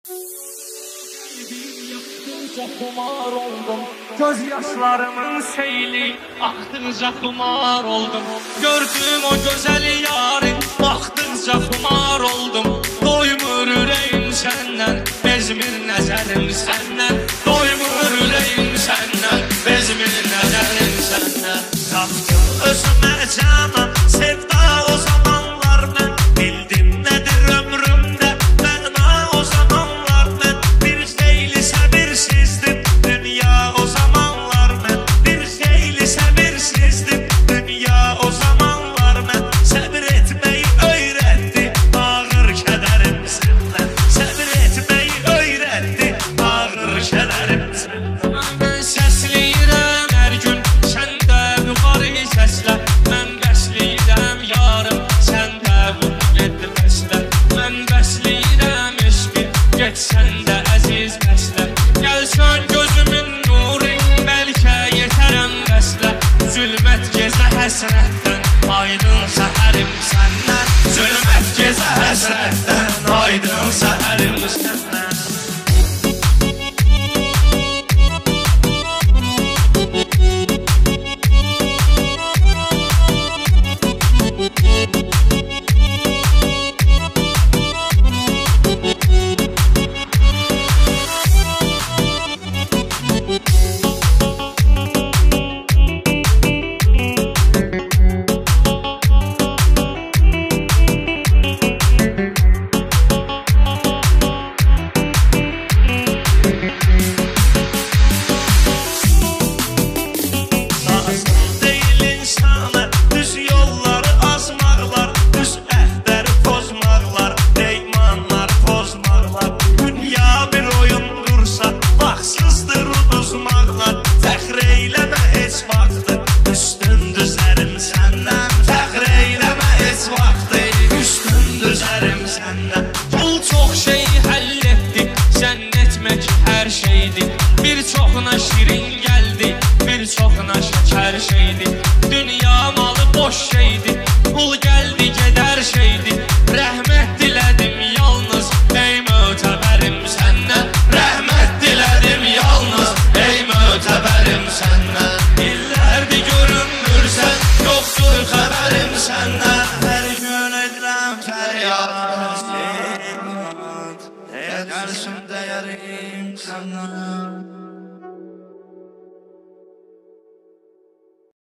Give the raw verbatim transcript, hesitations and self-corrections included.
Kumar oldum, göz yaşlarımın seyli aktıkca kumar oldum. Gördüğüm o güzel yarın baktıkça kumar oldum. Doymur ürəyim səndən, bezmir nəzərim səndən. Doymur ürəyim səndən, bezmir nəzərim səndən. Tapdım özümə canan, sevda o zamanlar mən bildim nədir ömrümdə məna o zamanlar mən bir xeyli səbirsizdim. Dünya o zamanlar mən bir xeyli səbirsizdim. Dünya o zamanlar mən səbir etməyi öyrətdi ağır kədərim səndən. Səbir etməyi öyrətdi ağır kədərim səndən. Mən səsləyirəm hər gün səndə yuxarı səslə. Mən bəsləyirəm yarım səndə bunu etməslə. Mən bəsləyirəm eşqi get səndə əziz bəslə. Gəlsən gözümün nuru bəlkə yetərəm bəslə. Zülmət gecə həsrətdən aydın səhərim səndən. Zülmət gecə həsrətdən aydın səhərim səndən. Pul çox şey həll etdi, zənn etmək hər şeydi. Bir çoxuna şirin gəldi, bir çoxuna şəkər şeydi. Dünya malı boş şeydi, pul gəldi gedər şeydi. Rəhmət dilədim yalnız, ey mötəbərim səndən. Rəhmət dilədim yalnız, ey mötəbərim səndən. İllərdir görünmürsən, yoxdur xəbərim səndən.